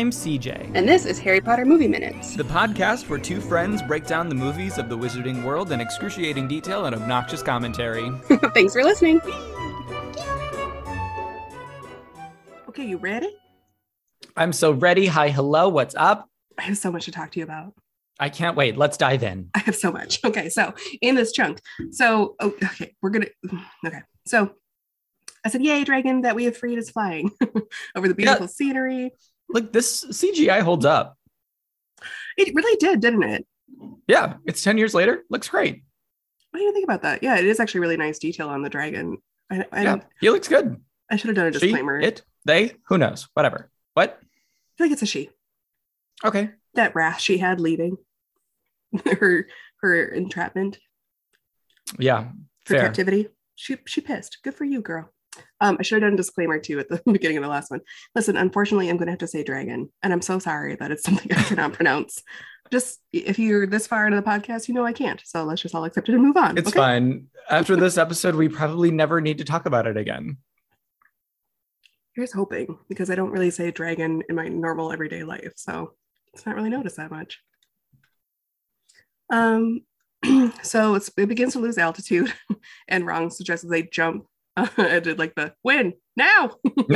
I'm CJ. And this is Harry Potter Movie Minutes, the podcast where two friends break down the movies of the wizarding world in excruciating detail and obnoxious commentary. Thanks for listening. Okay, you ready? I'm so ready. Hi, hello, what's up? I have so much to talk to you about. I can't wait. Let's dive in. I have so much. Okay, so in this chunk. So I said, yay, dragon that we have freed is flying over the beautiful scenery. Look, this CGI holds up. It really did, didn't it? Yeah, it's 10 years later. Looks great. What do you think about that? Yeah, it is actually really nice detail on the dragon. He looks good. I should have done a disclaimer. She, it, they, who knows? Whatever. What? I feel like it's a she. Okay. That wrath she had leaving. her entrapment. Yeah, her fair. captivity. She pissed. Good for you, girl. I should have done a disclaimer too at the beginning of the last one. Listen, unfortunately, I'm going to have to say dragon, and I'm so sorry that it's something I cannot pronounce. Just if you're this far into the podcast, you know I can't. So let's just all accept it and move on. It's fine. After this episode, we probably never need to talk about it again. Here's hoping, because I don't really say dragon in my normal everyday life, so it's not really noticed that much. So it begins to lose altitude, and Ron suggests they jump. I did like the win now.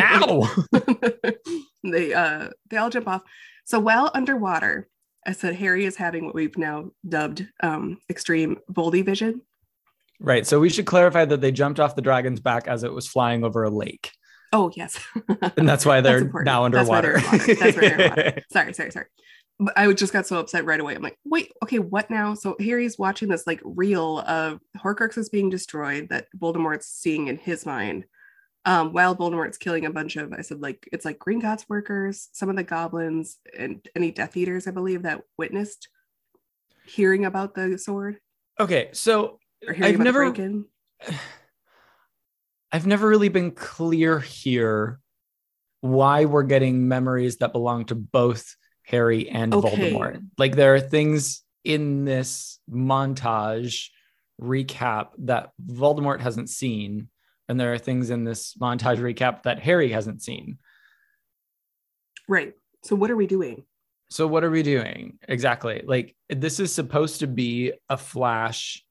They all jump off. So while underwater, I said Harry is having what we've now dubbed extreme Voldy vision. Right. So we should clarify that they jumped off the dragon's back as it was flying over a lake. Oh yes. And that's why they're now underwater. That's why they're underwater. Sorry. But I just got so upset right away. I'm like, wait, okay, what now? So Harry's watching this like reel of Horcruxes being destroyed that Voldemort's seeing in his mind, while Voldemort's killing a bunch of, I said, like, it's like Gringotts workers, some of the goblins, and any Death Eaters, I believe, that witnessed hearing about the sword. Okay, so I've never really been clear here why we're getting memories that belong to both Harry and Voldemort. Like, there are things in this montage recap that Voldemort hasn't seen, and there are things in this montage recap that Harry hasn't seen. Right. So what are we doing? Exactly. Like, this is supposed to be a flash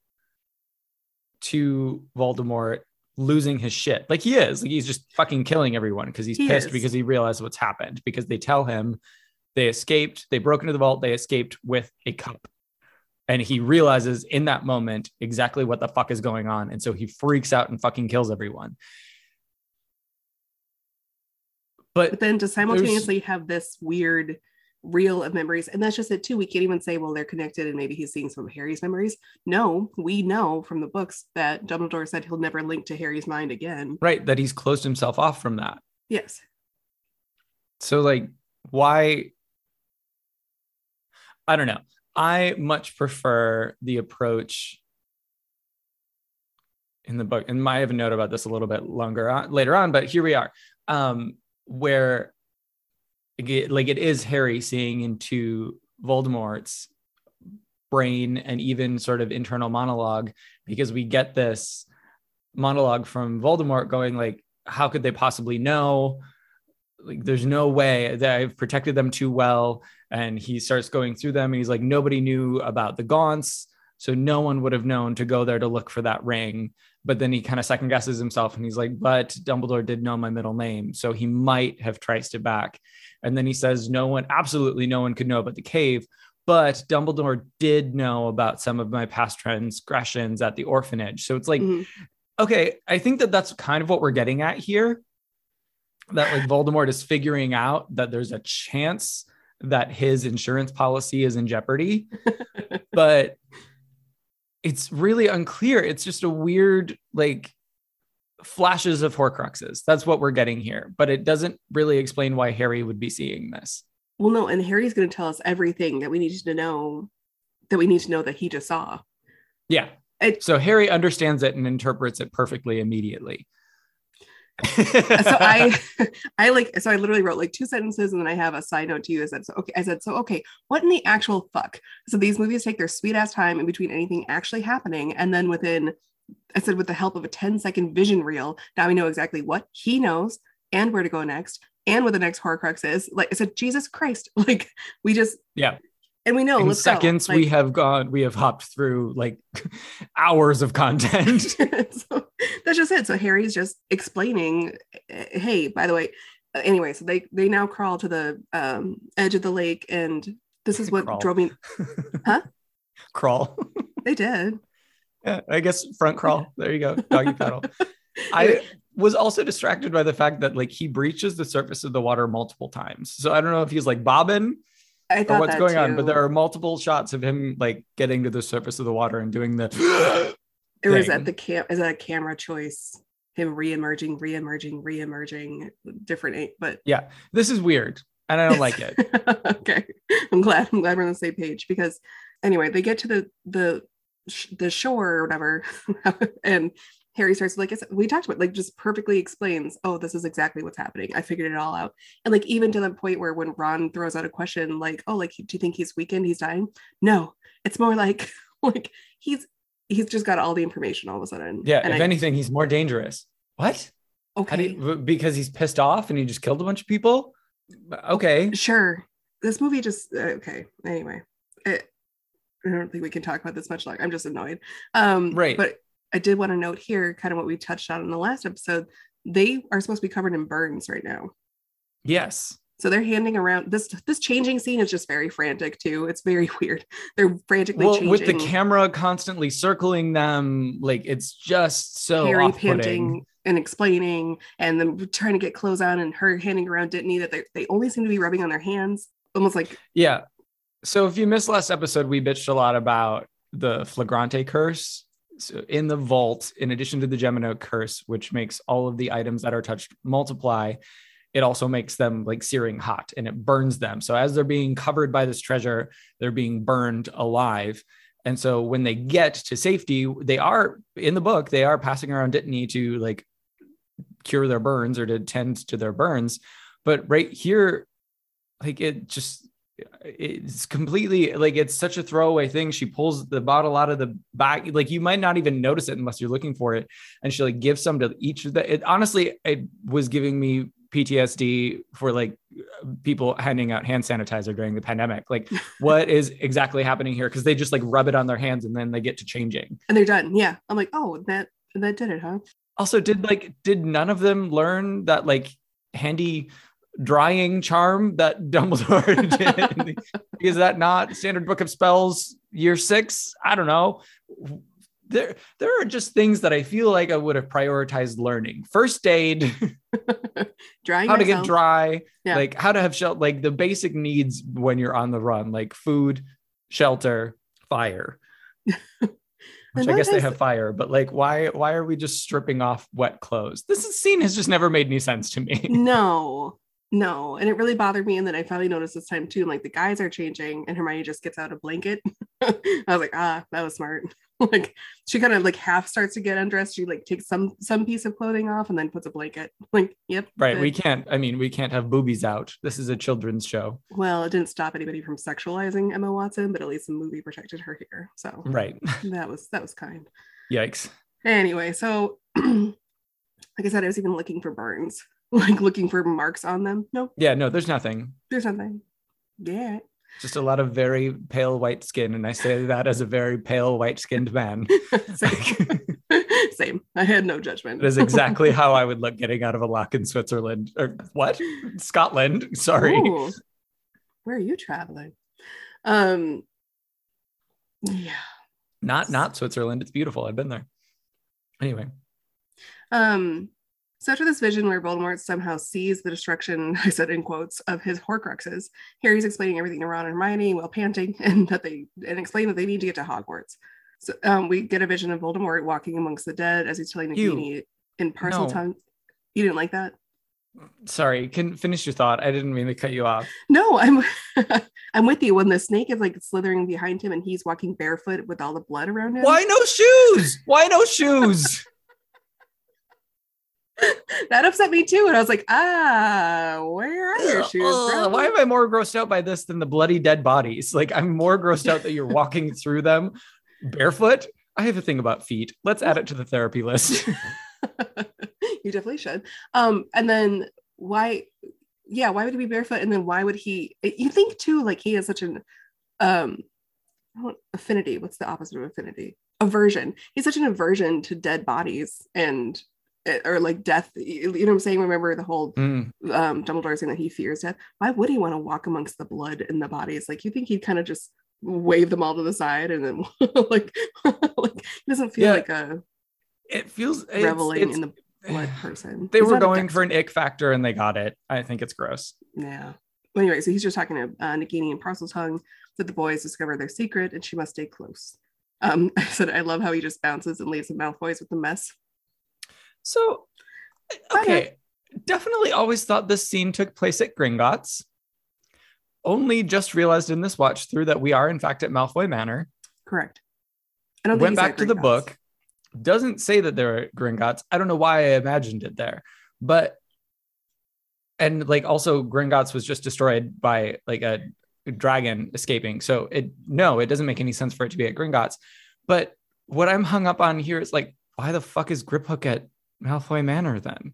to Voldemort losing his shit. Like, he is. Like, he's just fucking killing everyone because he's pissed because he realized what's happened, because they tell him they escaped, they broke into the vault, they escaped with a cup. And he realizes in that moment exactly what the fuck is going on. And so he freaks out and fucking kills everyone. But then to simultaneously have this weird reel of memories, and that's just it too. We can't even say, well, they're connected and maybe he's seeing some of Harry's memories. No, we know from the books that Dumbledore said he'll never link to Harry's mind again. Right, that he's closed himself off from that. Yes. So, like, why? I don't know. I much prefer the approach in the book, and I have a note about this a little bit later on, but here we are, where it is Harry seeing into Voldemort's brain and even sort of internal monologue, because we get this monologue from Voldemort going like, how could they possibly know? Like, there's no way that I've protected them too well. And he starts going through them and he's like, nobody knew about the Gaunts, so no one would have known to go there to look for that ring. But then he kind of second guesses himself and he's like, but Dumbledore did know my middle name, so he might have traced it back. And then he says, absolutely no one could know about the cave, but Dumbledore did know about some of my past transgressions at the orphanage. So it's like, okay, I think that that's kind of what we're getting at here. That like Voldemort is figuring out that there's a chance that his insurance policy is in jeopardy, but it's really unclear. It's just a weird, like, flashes of Horcruxes. That's what we're getting here, but it doesn't really explain why Harry would be seeing this. Well, no, and Harry's going to tell us everything that we need to know, that he just saw. Yeah. So Harry understands it and interprets it perfectly immediately. So I literally wrote like 2 sentences and then I have a side note to you. I said, what in the actual fuck? So these movies take their sweet ass time in between anything actually happening. And then with the help of a 10-second vision reel, now we know exactly what he knows and where to go next. and what the next Horcrux is. Like I said, Jesus Christ. Like we just and we know in let's seconds go. Like, we have hopped through like hours of content. So that's just it. So Harry's just explaining, hey, by the way, anyway, so they now crawl to the edge of the lake, and this is what drove me. Huh? Crawl. They did. Yeah, I guess front crawl. There you go. Doggy paddle. I was also distracted by the fact that like he breaches the surface of the water multiple times. So I don't know if he's like bobbing or what's going on, but there are multiple shots of him like getting to the surface of the water and doing the or is that is that a camera choice? Him re-emerging, different, but yeah, this is weird and I don't like it. Okay. I'm glad we're on the same page, because anyway, they get to the shore or whatever, and Harry starts, like I said, we talked about, like, just perfectly explains, oh, this is exactly what's happening. I figured it all out. And like, even to the point where when Ron throws out a question, like, oh, like, do you think he's weakened? He's dying? No, it's more like he's just got all the information all of a sudden. Yeah. And if anything, he's more dangerous. What? Okay. Because he's pissed off and he just killed a bunch of people. Okay. Sure. This movie just, okay. Anyway, I don't think we can talk about this much longer. I'm just annoyed. Right. But I did want to note here kind of what we touched on in the last episode. They are supposed to be covered in burns right now. Yes. So they're handing around this changing scene is just very frantic too. It's very weird. They're frantically changing with the camera constantly circling them. Like, it's just so Harry panting and explaining, and them trying to get clothes on, and her handing around Dittany that they only seem to be rubbing on their hands, almost like. Yeah. So if you missed last episode, we bitched a lot about the Flagrante curse. So in the vault, in addition to the Gemino curse, which makes all of the items that are touched multiply, it also makes them like searing hot and it burns them. So as they're being covered by this treasure, they're being burned alive. And so when they get to safety, they are, in the book, they are passing around Dittany to like cure their burns or to tend to their burns. But right here, like, it's completely like, it's such a throwaway thing. She pulls the bottle out of the back, like you might not even notice it unless you're looking for it, and she like gives some to each of the. It honestly, it was giving me PTSD for like people handing out hand sanitizer during the pandemic. Like, what is exactly happening here? Because they just like rub it on their hands and then they get to changing and they're done. Yeah, I'm like, oh, that did it, huh? Also, did none of them learn that like handy drying charm that Dumbledore did? Is that not standard book of spells year 6? I don't know. There are just things that I feel like I would have prioritized learning. First aid, drying how to myself. get dry, yeah. Like how to have shelter, like the basic needs when you're on the run, like food, shelter, fire. Which I guess they have fire, but like, why are we just stripping off wet clothes? Scene has just never made any sense to me. No. And it really bothered me. And then I finally noticed this time too, like the guys are changing and Hermione just gets out a blanket. I was like, that was smart. Like she kind of like half starts to get undressed. She like takes some piece of clothing off and then puts a blanket. Like, yep. Right. We can't have boobies out. This is a children's show. Well, it didn't stop anybody from sexualizing Emma Watson, but at least the movie protected her here. So right. That was kind. Yikes. Anyway, so like I said, I was even looking for burns. Like looking for marks on them. No. Yeah, no, there's nothing. Yeah. Just a lot of very pale white skin. And I say that as a very pale white skinned man. Same. I had no judgment. That is exactly how I would look getting out of a lock in Switzerland. Or what? Scotland. Sorry. Ooh. Where are you traveling? Yeah. Not Switzerland. It's beautiful. I've been there. Anyway. So after this vision where Voldemort somehow sees the destruction, I said in quotes, of his Horcruxes, Harry's explaining everything to Ron and Hermione while panting, and explain that they need to get to Hogwarts. So we get a vision of Voldemort walking amongst the dead as he's telling Nagini in Parseltongue. You didn't like that? Sorry, can finish your thought. I didn't mean to cut you off. No, I'm with you. When the snake is like slithering behind him and he's walking barefoot with all the blood around him. Why no shoes? That upset me too, and I was like, where are your shoes, bro? Why am I more grossed out by this than the bloody dead bodies? Like, I'm more grossed out that you're walking through them barefoot. I have a thing about feet. Let's add it to the therapy list. You definitely should. And then why yeah, why would he be barefoot? And then why would he, you think too, like he has such an affinity. What's the opposite of affinity? Aversion. He's such an aversion to dead bodies and or like death. You know what I'm saying? Remember the whole Dumbledore saying that he fears death. Why would he want to walk amongst the blood and the bodies? Like you think he'd kind of just wave them all to the side and then like he doesn't feel like a it feels reveling in the blood person. They were going for an ick factor and they got it. I think it's gross. Yeah. Well, anyway, so he's just talking to Nagini and Parseltongue that the boys discover their secret and she must stay close. I said I love how he just bounces and leaves the Malfoys with the mess. So, okay, definitely always thought this scene took place at Gringotts. Only just realized in this watch through that we are in fact at Malfoy Manor. Correct. I don't think went back to the book. Doesn't say that they're at Gringotts. I don't know why I imagined it there, but and like also Gringotts was just destroyed by like a dragon escaping. So it doesn't make any sense for it to be at Gringotts. But what I'm hung up on here is like, why the fuck is Griphook at Malfoy Manor then?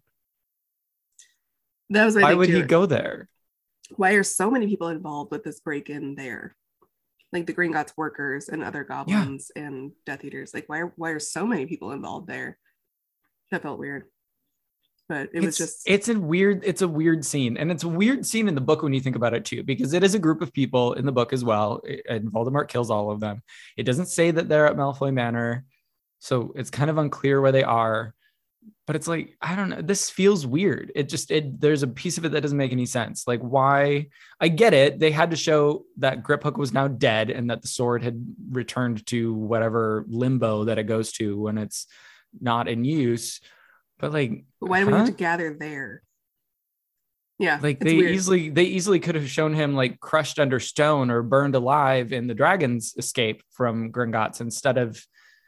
That was why would he go there? Why are so many people involved with this break-in there? Like the Gringotts workers and other goblins and Death Eaters. Like why are so many people involved there? That felt weird. But it's a weird scene. And it's a weird scene in the book when you think about it too, because it is a group of people in the book as well. And Voldemort kills all of them. It doesn't say that they're at Malfoy Manor. So it's kind of unclear where they are. But it's like, I don't know. This feels weird. There's a piece of it that doesn't make any sense. Like why? I get it. They had to show that Griphook was now dead and that the sword had returned to whatever limbo that it goes to when it's not in use. But like, why do we have to gather there? Yeah, like they easily could have shown him like crushed under stone or burned alive in the dragon's escape from Gringotts instead of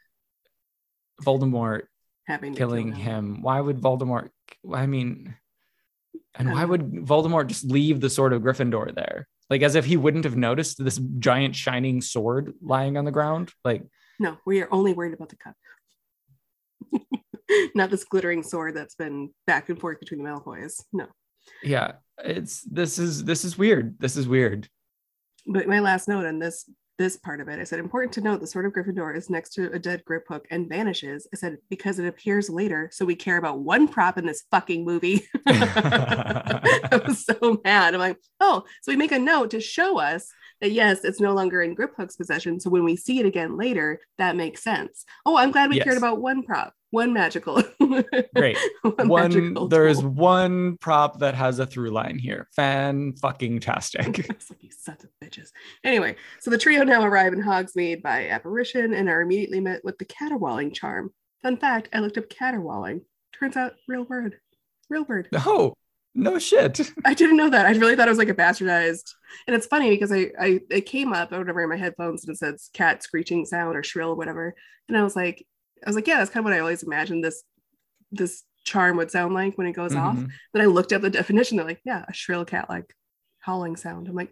Voldemort killing him. Why would Voldemort? I mean, and why would Voldemort just leave the sword of Gryffindor there? Like as if he wouldn't have noticed this giant shining sword lying on the ground. Like, no, we are only worried about the cup. Not this glittering sword that's been back and forth between the Malfoys. No. Yeah, this is weird. This is weird. But my last note on this part of it, I said, important to note the sword of Gryffindor is next to a dead Griphook and vanishes. I said, because it appears later, so we care about one prop in this fucking movie. I was so mad. I'm like, oh, so we make a note to show us that yes, it's no longer in Griphook's possession. So when we see it again later, that makes sense. Oh, I'm glad we cared about one prop. One magical. Great. There's one prop that has a through line here. Fan-fucking-tastic. It's like, you sons of bitches. Anyway, so the trio now arrive in Hogsmeade by apparition and are immediately met with the caterwauling charm. Fun fact, I looked up caterwauling. Turns out, real word. Oh, no shit. I didn't know that. I really thought it was like a bastardized. And it's funny because it came up or whatever in my headphones and it says cat screeching sound or shrill or whatever. And I was like, yeah, that's kind of what I always imagined this charm would sound like when it goes off. Then I looked up the definition. They're like, yeah, a shrill cat like howling sound. I'm like,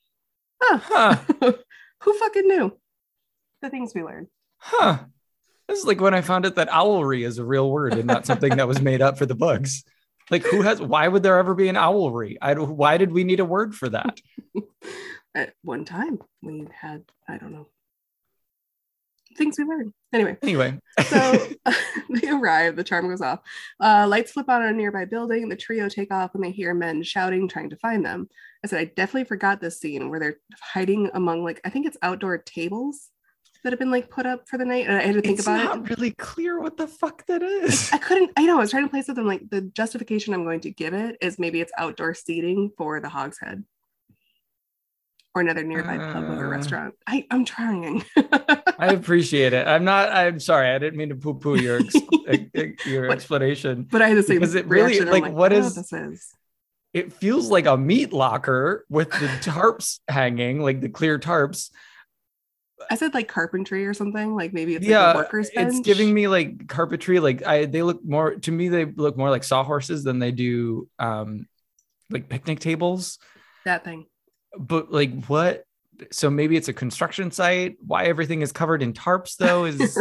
who fucking knew? The things we learn. This is like when I found out that owlry is a real word and not something that was made up for the books. Like why would there ever be an owlry? Why did we need a word for that? At one time we had, I don't know. Things we learned. Anyway. So they arrive, the charm goes off. Lights flip on a nearby building. The trio take off when they hear men shouting, trying to find them. I said, I definitely forgot this scene where they're hiding among like, I think it's outdoor tables that have been like put up for the night. And I had to think about it. It's not really clear what the fuck that is. I was trying to place something like the justification I'm going to give it is maybe it's outdoor seating for the Hogshead. Or another nearby pub or restaurant. I'm trying. I appreciate it. I'm sorry. I didn't mean to poo-poo your explanation. But I had the same because it really like what is this is. It feels like a meat locker with the tarps hanging, like the clear tarps. I said like carpentry or something. Like maybe it's like a worker's bench. It's giving me like carpentry. Like they look more like sawhorses than they do like picnic tables. That thing. But like what? So maybe it's a construction site. Why everything is covered in tarps though is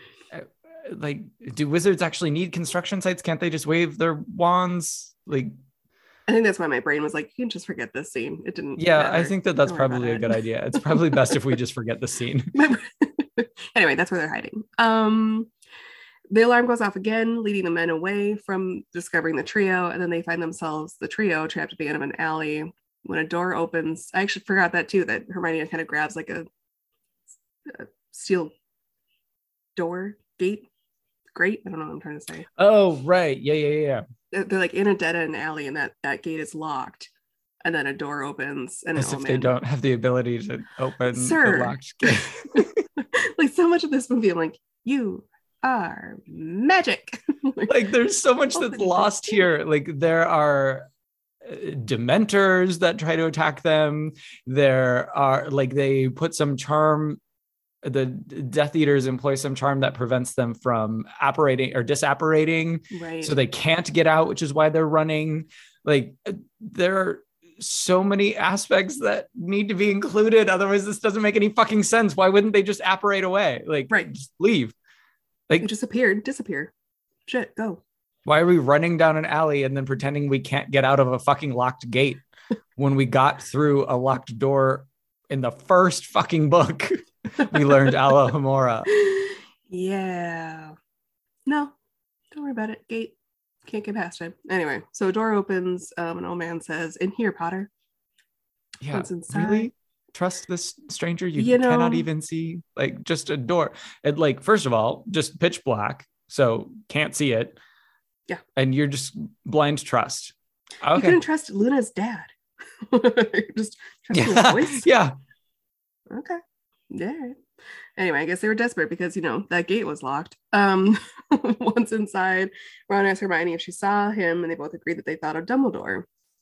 like, do wizards actually need construction sites? Can't they just wave their wands? Like, I think that's why my brain was like, you can just forget this scene. It didn't. Yeah, matter. I think that's Don't worry probably a about good it. idea. It's probably best if we just forget the scene. Anyway, that's where they're hiding. The alarm goes off again, leading the men away from discovering the trio, and then they find themselves, the trio, trapped at the end of an alley. When a door opens, I actually forgot that too, that Hermione kind of grabs like a steel door gate. Great. I don't know what I'm trying to say. Oh, right. Yeah. They're like in a dead end alley, and that gate is locked. And then a door opens, and As if they don't have the ability to open the locked gate. Like so much of this movie, I'm like, you are magic. Like there's so much that's lost here. Like there are dementors that try to attack them. There are like they put some charm. The Death Eaters employ some charm that prevents them from apparating or disapparating, right? So they can't get out, which is why they're running. Like there are so many aspects that need to be included. Otherwise, this doesn't make any fucking sense. Why wouldn't they just apparate away? Like, right, just leave. Like, it disappear. Shit, go. Why are we running down an alley and then pretending we can't get out of a fucking locked gate when we got through a locked door in the first fucking book? We learned Alohomora. Yeah. No, don't worry about it. Gate. Can't get past it. Anyway, so a door opens. An old man says, "In here, Potter." Yeah, really? Trust this stranger you cannot even see? Like, just a door. And like, first of all, just pitch black, so can't see it. Yeah. And you're just blind trust. Okay. You couldn't trust Luna's dad. Just trust his voice? Yeah. Okay. Yeah. Anyway, I guess they were desperate because, that gate was locked. Once inside, Ron asked Hermione if she saw him, and they both agreed that they thought of Dumbledore.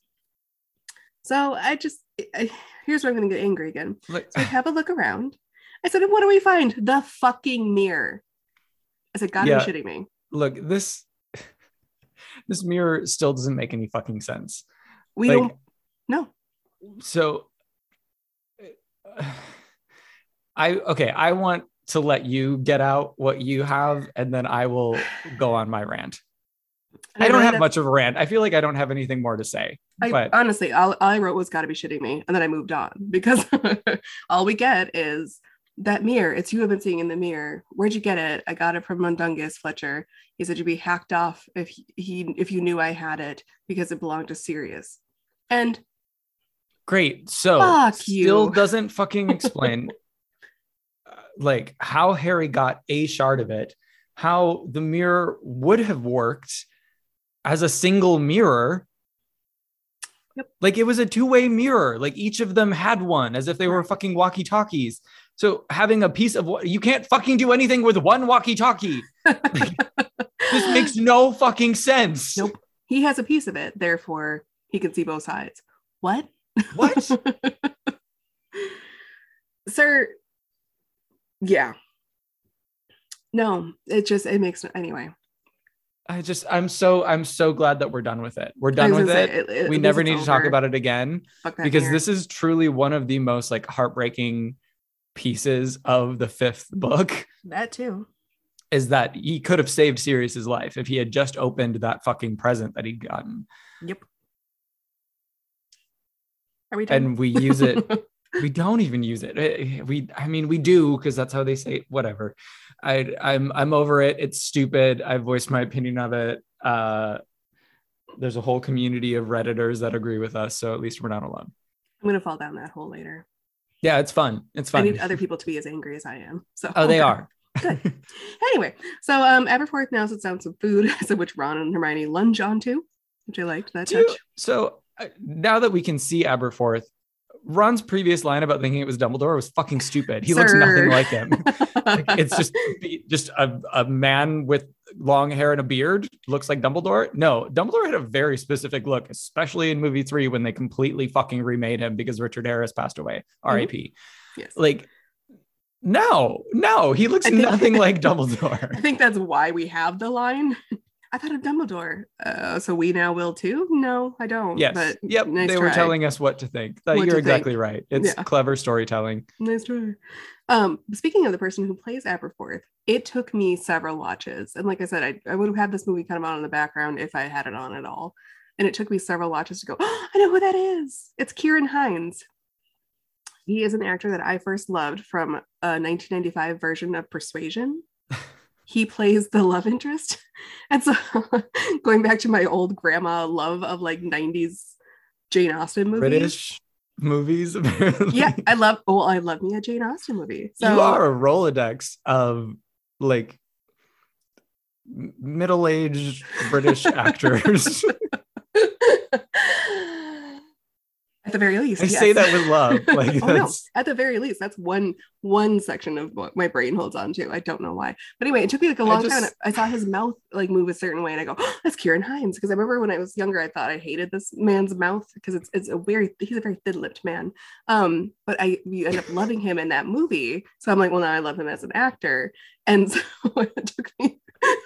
So here's where I'm going to get angry again. So I have a look around. I said, what do we find? The fucking mirror. I said, God, are you shitting me? Look, this mirror still doesn't make any fucking sense. We don't know. So I want to let you get out what you have, and then I will go on my rant. I don't have much of a rant. I feel like I don't have anything more to say. But honestly, all I wrote was "gotta be shitting me," and then I moved on because all we get is that mirror. It's you have been seeing in the mirror. Where'd you get it? I got it from Mundungus Fletcher. He said you'd be hacked off if you knew I had it because it belonged to Sirius. And great. So still doesn't fucking explain like how Harry got a shard of it, how the mirror would have worked as a single mirror. Yep. Like it was a two-way mirror. Like each of them had one as if they were fucking walkie-talkies. So having a piece of what you can't fucking do anything with one walkie-talkie. This makes no fucking sense. Nope. He has a piece of it, therefore he can see both sides. What? Sir. Yeah. No, it makes anyway. I'm so glad that we're done with it. We're done with it. We never need to talk about it again because this is truly one of the most like heartbreaking pieces of the fifth book. That too. Is that he could have saved Sirius's life if he had just opened that fucking present that he'd gotten. Yep. Are we done? And we use it. We don't even use it. We do because that's how they say it. Whatever. I'm over it. It's stupid. I voiced my opinion of it. There's a whole community of Redditors that agree with us, so at least we're not alone. I'm gonna fall down that hole later. Yeah, it's fun. It's fun. I need other people to be as angry as I am. So they are. Good. Anyway, so Aberforth now sits down some food, so which Ron and Hermione lunge onto, which I liked that touch. So now that we can see Aberforth, Ron's previous line about thinking it was Dumbledore was fucking stupid. He looks nothing like him. Like, it's just a man with long hair and a beard looks like Dumbledore. No, Dumbledore had a very specific look, especially in movie 3 when they completely fucking remade him because Richard Harris passed away. R.I.P. Yes. Like, no, he looks nothing like Dumbledore. I think that's why we have the line. I thought of Dumbledore. So we now will too? No, I don't. Yes. But yep. Nice they try. were telling us what to think. You're exactly right. It's clever storytelling. Nice try. Speaking of the person who plays Aberforth, it took me several watches. And like I said, I would have had this movie kind of on in the background if I had it on at all. And it took me several watches to go, oh, I know who that is. It's Ciarán Hinds. He is an actor that I first loved from a 1995 version of Persuasion. He plays the love interest. And so going back to my old grandma love of like 90s Jane Austen movies. British movies, apparently. Yeah, I love me a Jane Austen movie. So you are a Rolodex of like middle-aged British actors. At the very least, I yes. say that with love. Like, no, at the very least, that's one section of what my brain holds on to. I don't know why, but anyway, it took me like a long time. And I saw his mouth like move a certain way, and I go, oh, "That's Ciarán Hinds." Because I remember when I was younger, I thought I hated this man's mouth because he's a very thin-lipped man. But you end up loving him in that movie, so I'm like, well, now I love him as an actor, and so it took me.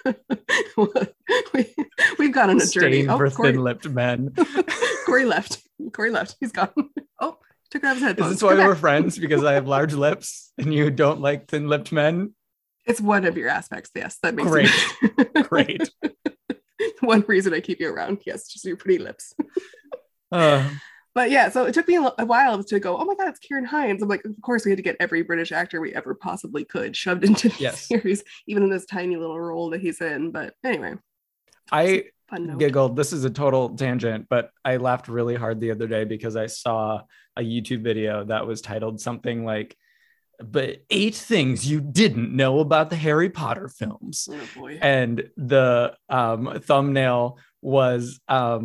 We've gone on a journey. For thin-lipped men. Corey left. He's gone. Oh, took out his headphones. Is this why we're friends? Because I have large lips and you don't like thin-lipped men? It's one of your aspects. Yes, that makes great. Great. One reason I keep you around. Yes, just your pretty lips. But yeah, so it took me a while to go, oh my God, it's Ciarán Hinds. I'm like, of course, we had to get every British actor we ever possibly could shoved into the series, even in this tiny little role that he's in. But anyway. I giggled. This is a total tangent, but I laughed really hard the other day because I saw a YouTube video that was titled something like, but 8 things you didn't know about the Harry Potter films. Oh boy. And the thumbnail was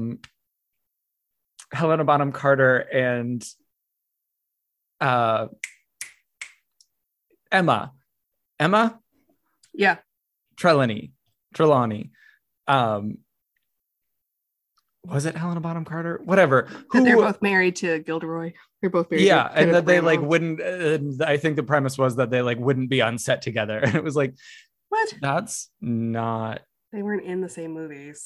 Helena Bonham Carter and Emma. Yeah. Trelawney. Was it Helena Bonham Carter? Whatever. They're both married to Gilderoy. They're both married. Yeah, and that they like wouldn't. I think the premise was that they like wouldn't be on set together. And it was like, what? That's not. They weren't in the same movies.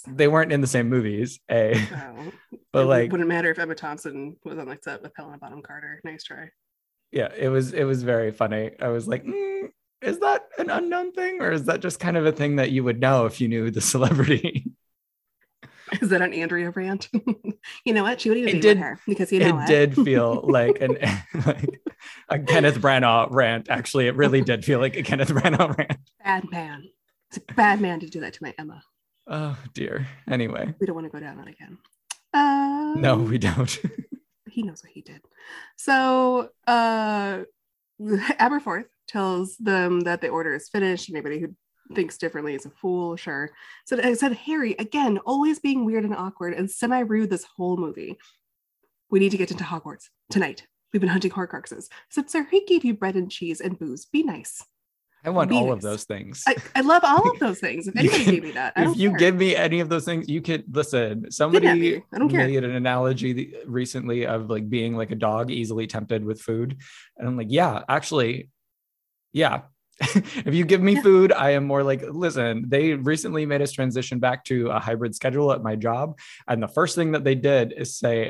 Oh. But like, wouldn't matter if Emma Thompson was on the set with Helena Bonham Carter. Nice try. Yeah, it was very funny. I was like, is that an unknown thing, or is that just kind of a thing that you would know if you knew the celebrity? Is that an Andrea rant? You know what? She would even be with her because you know it did feel like a Kenneth Branagh rant. Actually, it really did feel like a Kenneth Branagh rant. Bad man. It's a bad man to do that to my Emma. Oh dear. Anyway, we don't want to go down that again. No, we don't. He knows what he did. So Aberforth tells them that the order is finished. Anybody who thinks differently is a fool, sure. So I said, Harry, again, always being weird and awkward and semi-rude this whole movie. We need to get into Hogwarts tonight. We've been hunting Horcruxes. I said, sir, he gave you bread and cheese and booze. Be nice. I want all of those things. I love all of those things. If anybody gave me that, if you give me any of those things, you could listen. Somebody made an analogy recently of like being like a dog easily tempted with food. And I'm like, yeah, actually, yeah. If you give me food, I am more like, listen, they recently made us transition back to a hybrid schedule at my job. And the first thing that they did is say,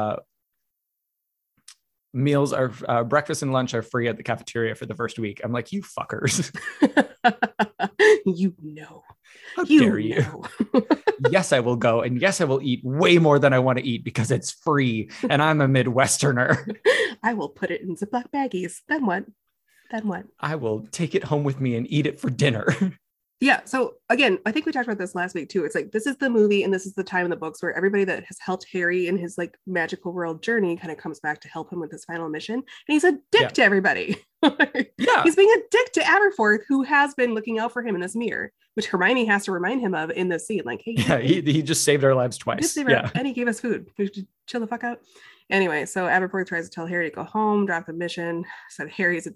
meals are breakfast and lunch are free at the cafeteria for the first week. I'm like, you fuckers. You know. How dare you? Yes, I will go. And yes, I will eat way more than I want to eat because it's free. And I'm a Midwesterner. I will put it in Ziploc baggies. Then what? I will take it home with me and eat it for dinner. Yeah. So again, I think we talked about this last week too. It's like, this is the movie and this is the time in the books where everybody that has helped Harry in his like magical world journey kind of comes back to help him with his final mission. And he's a dick to everybody. Yeah. He's being a dick to Aberforth, who has been looking out for him in this mirror, which Hermione has to remind him of in this scene. Like, hey, yeah, he just saved our lives twice. And he gave us food. We should chill the fuck out. Anyway, so Aberforth tries to tell Harry to go home, drop the mission. Said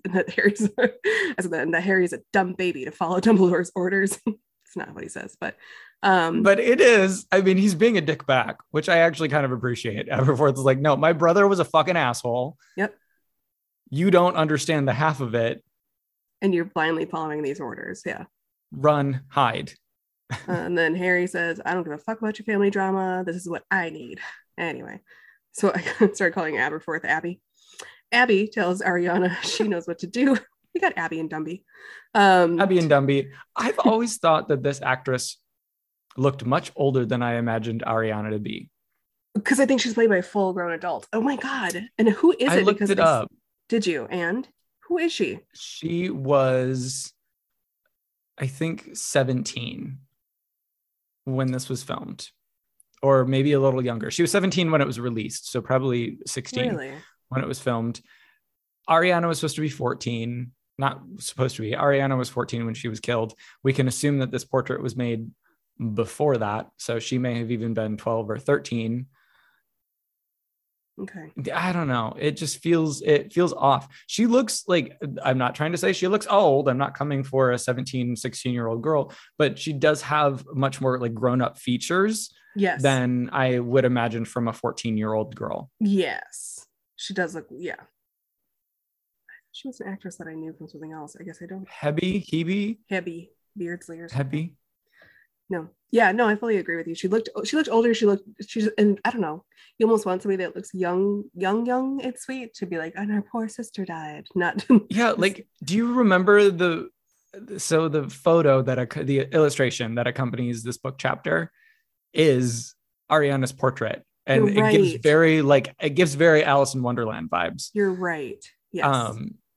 that Harry's a dumb baby to follow Dumbledore's orders. It's not what he says, but it is. I mean, he's being a dick back, which I actually kind of appreciate. Aberforth is like, no, my brother was a fucking asshole. Yep. You don't understand the half of it. And you're blindly following these orders. Yeah. Run, hide. And then Harry says, I don't give a fuck about your family drama. This is what I need. Anyway. So I started calling Aberforth Abby. Abby tells Ariana she knows what to do. We got Abby and Dumby. Abby and Dumby. I've always thought that this actress looked much older than I imagined Ariana to be. Because I think she's played by a full-grown adult. Oh my God. And who is I it? looked Because it up. did you? And who is she? She was, I think, 17 when this was filmed, or maybe a little younger. She was 17 when it was released, so probably 16 Really? when it was filmed. Ariana was supposed to be 14. Not supposed to be. Ariana was 14 when she was killed. We can assume that this portrait was made before that, so she may have even been 12 or 13. Okay. I don't know. It feels off. She looks like, I'm not trying to say she looks old. I'm not coming for a 17, 16-year-old girl, but she does have much more like grown-up features Yes. than I would imagine from a 14-year-old girl. Yes. She does look, yeah. She was an actress that I knew from something else. I guess I don't. Hebe, Beardsley or something. Hebe. No. Yeah, no, I fully agree with you. She looked older. And I don't know. You almost want somebody that looks young and sweet to be like, and our poor sister died. Not Yeah, like, do you remember the photo the illustration that accompanies this book chapter is Ariana's portrait, and You're right. it gives very Alice in Wonderland vibes. You're right. Yes.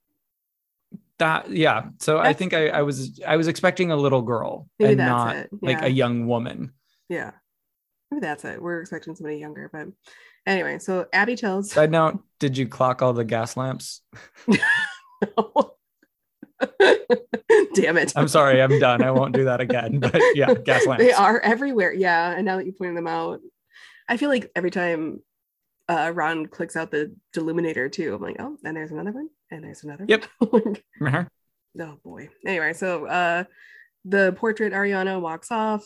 So I think I was expecting a little girl and not like a young woman. Yeah, maybe that's it. We're expecting somebody younger, but anyway. So Abby tells. Side note: did you clock all the gas lamps? No. Damn it! I'm sorry, I'm done. I won't do that again. But yeah, gas lamps. They are everywhere. Yeah, and now that you pointed them out, I feel like every time Ron clicks out the deluminator too, I'm like, oh, and there's another one, and there's another. Yep. One. Uh-huh. Oh boy. Anyway, so the portrait, Ariana walks off.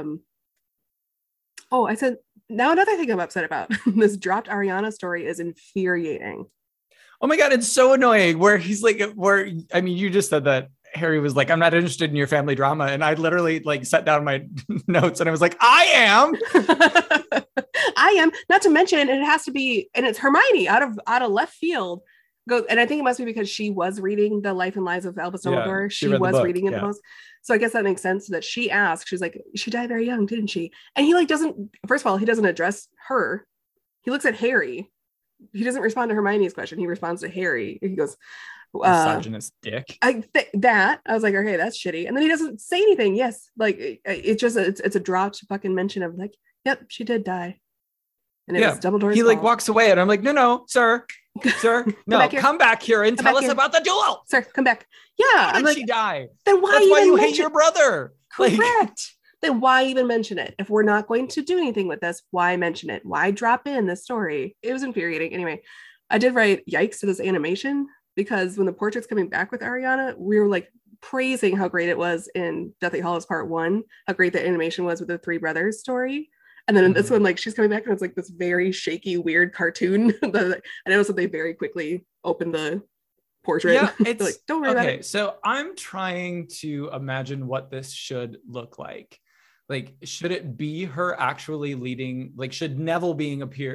I said, now another thing I'm upset about. This dropped Ariana story is infuriating. Oh my God, it's so annoying. Where he's like, you just said that Harry was like, I'm not interested in your family drama. And I literally like set down my notes and I was like, I am. I am. Not to mention, it has to be, and it's Hermione out of left field. And I think it must be because she was reading the Life and Lives of Albus Dumbledore. She was reading it the most. So I guess that makes sense that she asked. She's like, she died very young, didn't she? And he like doesn't. First of all, he doesn't address her. He looks at Harry. He doesn't respond to Hermione's question. He responds to Harry. He goes, misogynist dick. I was like, okay, that's shitty. And then he doesn't say anything. Yes, like it's a dropped fucking mention of like, yep, she did die. And it was Dumbledore's He like fault. walks away, and I'm like, no, sir, no, come back here and tell us about the duel. Sir, come back. Yeah, how did she die? Then why? That's why you hate your brother. Correct. Then why even mention it? If we're not going to do anything with this, why mention it? Why drop in this story? It was infuriating. Anyway, I did write yikes to this animation because when the portrait's coming back with Ariana, we were like praising how great it was in Deathly Hallows Part 1, how great the animation was with the three brothers story. And then in this one, like she's coming back and it's like this very shaky, weird cartoon. I noticed that they very quickly opened the portrait. Yeah, it's like, don't worry about it. So I'm trying to imagine what this should look like. Like, should it be her actually leading? Like, should Neville be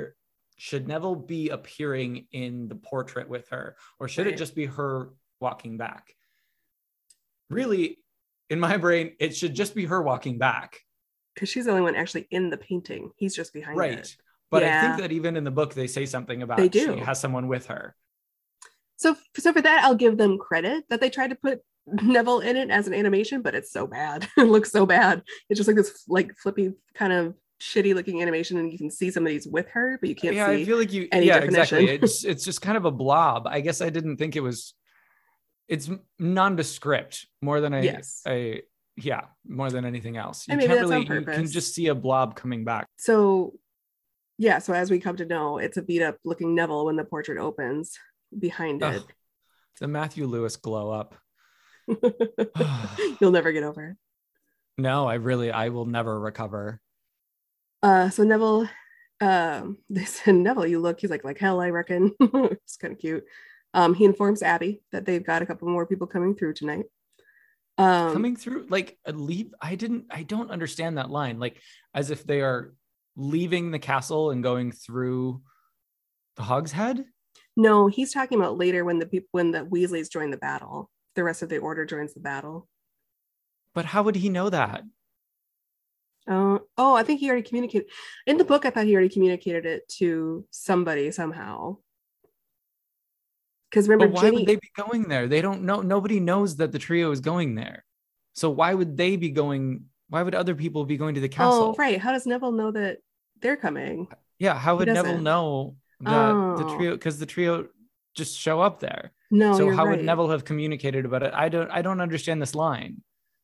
appearing in the portrait with her, or should it just be her walking back? Really, in my brain, it should just be her walking back. Because she's the only one actually in the painting. He's just behind it. But I think that even in the book, they say something about she has someone with her. So for that, I'll give them credit that they tried to put Neville in it as an animation, but it's so bad. It looks so bad. It's just like this like flippy kind of shitty looking animation, and you can see some of these with her, but you can't see. I feel like any definition. Exactly. It's just kind of a blob. I guess I didn't think it's nondescript more than more than anything else. You can just see a blob coming back. So as we come to know, it's a beat up looking Neville when the portrait opens behind it. The Matthew Lewis glow up. You'll never get over it. No, I will never recover. So Neville, they said, Neville, he's like hell, I reckon. It's kind of cute. He informs Abby that they've got a couple more people coming through tonight. Coming through, like leave. I don't understand that line. Like as if they are leaving the castle and going through the Hog's Head. No, he's talking about later when the Weasleys join the battle. The rest of the Order joins the battle. But how would he know that? I think he already communicated in the book. I thought he already communicated it to somebody somehow. Because remember, But why would they be going there? They don't know. Nobody knows that the trio is going there. So why would they be going? Why would other people be going to the castle? Oh, right. How does Neville know that they're coming? Yeah. How would Neville know that the trio? Because the trio just show up there. No. So you're how right. would Neville have communicated about it? I don't understand this line.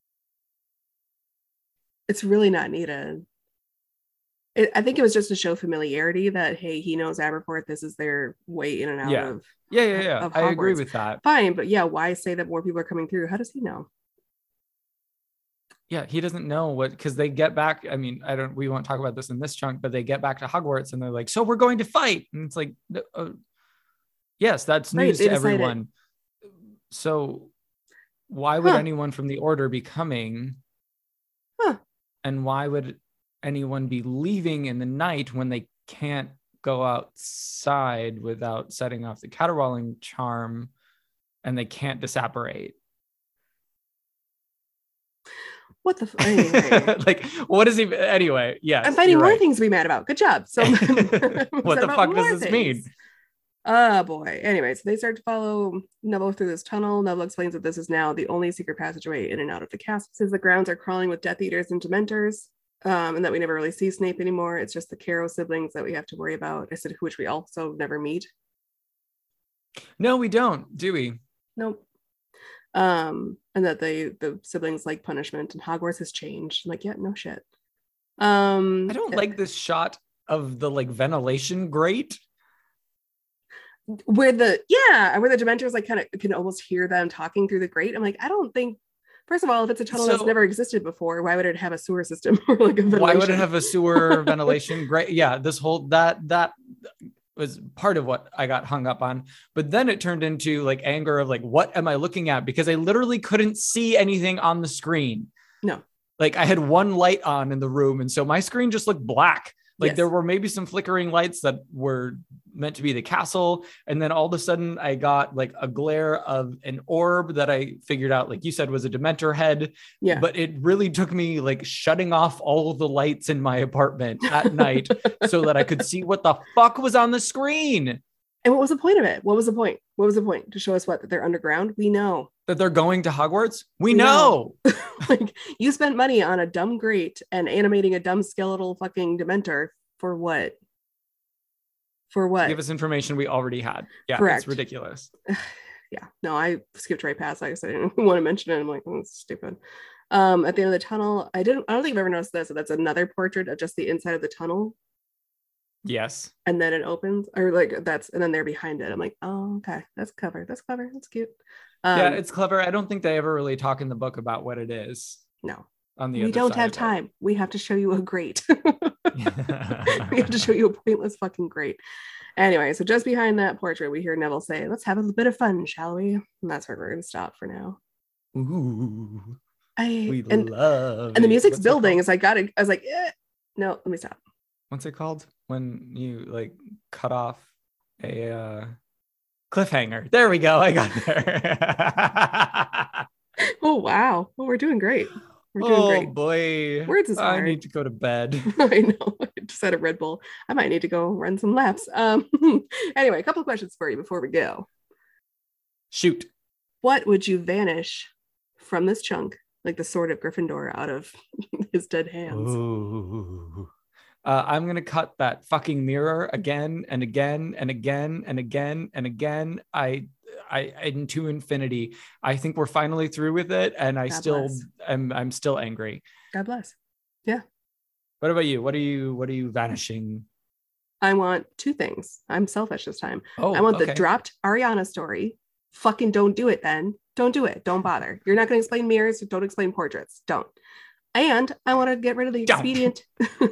It's really not needed. I think it was just to show familiarity that, hey, he knows Aberforth. This is their way in and out of. Yeah. Of I agree with that. Fine, but yeah, why say that more people are coming through? How does he know? Yeah, he doesn't know what, because they get back. I mean, we won't talk about this in this chunk, but they get back to Hogwarts and they're like, so we're going to fight. And it's like, yes, that's news to everyone. So why would anyone from the Order be coming? And why would anyone be leaving in the night when they can't go outside without setting off the caterwauling charm and they can't disapparate? What the anyway. Like, what is he anyway? Yeah, I'm finding more things to be mad about. Good job. So what the fuck does this mean? Oh boy. Anyway, so they start to follow Neville through this tunnel. Neville explains that this is now the only secret passageway in and out of the castle. Says the grounds are crawling with Death Eaters and Dementors, and that we never really see Snape anymore. It's just the Carrow siblings that we have to worry about. I said, which we also never meet. No, we don't, do we? Nope. And that the siblings like punishment, and Hogwarts has changed. I'm like, yeah, no shit. I don't like this shot of the like ventilation grate. Where the Dementors like kind of can almost hear them talking through the grate. I'm like, I don't think. First of all, if it's a tunnel that's never existed before, why would it have a sewer system or like a ventilation? Why would it have a sewer ventilation grate? Yeah, this whole that was part of what I got hung up on. But then it turned into like anger of like, what am I looking at? Because I literally couldn't see anything on the screen. No, like I had one light on in the room, and so my screen just looked black. Like there were maybe some flickering lights that were meant to be the castle. And then all of a sudden I got like a glare of an orb that I figured out, like you said, was a Dementor head. Yeah. But it really took me like shutting off all of the lights in my apartment at night so that I could see what the fuck was on the screen. And what was the point of it? What was the point? What was the point? To show us what? That they're underground? We know. That they're going to Hogwarts? We know. Like, you spent money on a dumb grate and animating a dumb skeletal fucking Dementor for what? For what? Give us information we already had. Yeah, correct. It's ridiculous. Yeah. No, I skipped right past. Like I said, I didn't want to mention it. I'm like, oh, it's stupid. At the end of the tunnel, I don't think I've ever noticed this. So that's another portrait of just the inside of the tunnel. Yes. And then it opens, or like and then they're behind it. I'm like, oh, okay, that's clever. That's cute. Yeah, it's clever. I don't think they ever really talk in the book about what it is. No. On the we don't have time. We have to show you a grate. We have to show you a pointless fucking grate. Anyway, so just behind that portrait, we hear Neville say, "Let's have a bit of fun, shall we?" And that's where we're going to stop for now. Ooh. And the music's building. As I was like, no, let me stop. What's it called when you like cut off a cliffhanger? There we go. I got there. Oh wow. Well, we're doing great. We're doing great. Oh boy. Words is hard. I need to go to bed. I know. I just had a Red Bull. I might need to go run some laps. Anyway, a couple of questions for you before we go. Shoot. What would you vanish from this chunk, like the sword of Gryffindor, out of his dead hands? Ooh. I'm gonna cut that fucking mirror again and again and again and again and again. I into infinity. I think we're finally through with it, and I'm still angry. God bless. Yeah. What about you? What are you vanishing? I want two things. I'm selfish this time. Oh, I want the dropped Ariana story. Fucking don't do it, then. Don't do it. Don't bother. You're not going to explain mirrors. Don't explain portraits. Don't. And I want to get rid of the expedient.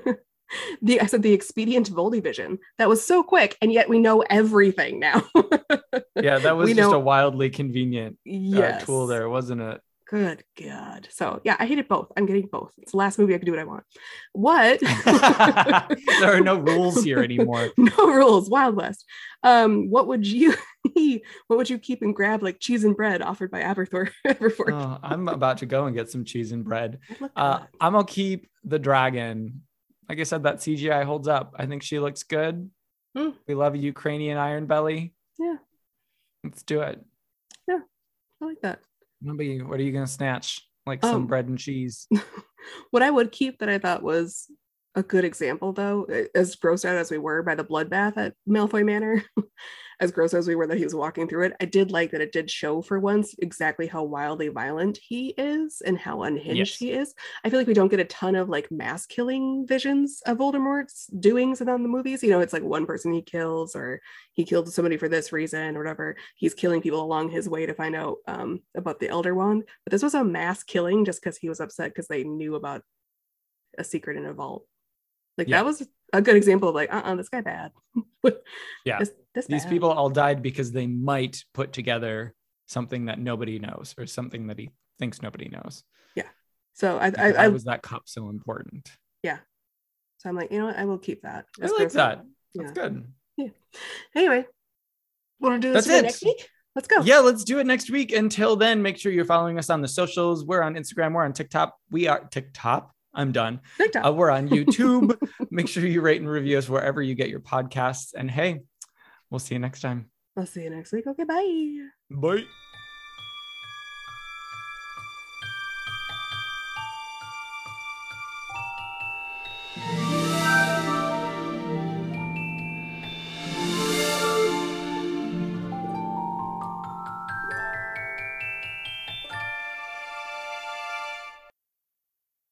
I said the expedient Voldivision. That was so quick, and yet we know everything now. Yeah, that was just a wildly convenient tool there, wasn't it? Good God. So yeah, I hated both. I'm getting both. It's the last movie I can do what I want. What? There are no rules here anymore. No rules. Wild West. What would you keep and grab like cheese and bread offered by Aberforth? Oh, I'm about to go and get some cheese and bread. I'm gonna keep the dragon. Like I said, that CGI holds up. I think she looks good. We love a Ukrainian Iron Belly. Yeah. Let's do it. Yeah. I like that. What are you gonna snatch? Like some bread and cheese. What I would keep that I thought was a good example, though, as grossed out as we were by the bloodbath at Malfoy Manor, as gross as we were that he was walking through it, I did like that it did show for once exactly how wildly violent he is and how unhinged he is. I feel like we don't get a ton of like mass killing visions of Voldemort's doings in the movies. You know, it's like one person he kills, or he killed somebody for this reason or whatever. He's killing people along his way to find out about the Elder Wand. But this was a mass killing just because he was upset because they knew about a secret in a vault. Like that was a good example of like, this guy bad. Yeah. These people all died because they might put together something that nobody knows, or something that he thinks nobody knows. Yeah. So I was that cup so important. Yeah. So I'm like, you know what? I will keep that. I like that. That's good. Yeah. Anyway, want to do this next week? Let's go. Yeah, let's do it next week. Until then, make sure you're following us on the socials. We're on Instagram. We're on TikTok. We are TikTok. I'm done. We're on YouTube. Make sure you rate and review us wherever you get your podcasts. And hey, we'll see you next time. I'll see you next week. Okay, bye. Bye.